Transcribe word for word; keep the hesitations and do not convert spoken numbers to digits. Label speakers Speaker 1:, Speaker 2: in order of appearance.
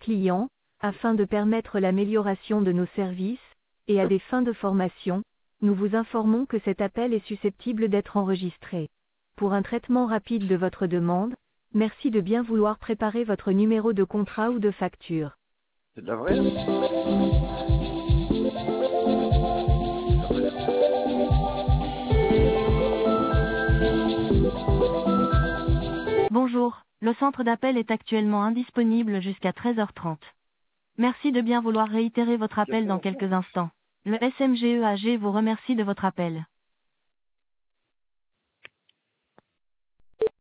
Speaker 1: clients, afin de permettre l'amélioration de nos services, et à des fins de formation, nous vous informons que cet appel est susceptible d'être enregistré. Pour un traitement rapide de votre demande, merci de bien vouloir préparer votre numéro de contrat ou de facture.
Speaker 2: C'est de la vraie?
Speaker 3: Bonjour, le centre d'appel est actuellement indisponible jusqu'à treize heures trente. Merci de bien vouloir réitérer votre appel dans quelques instants. Le S M G E A G vous remercie de votre appel.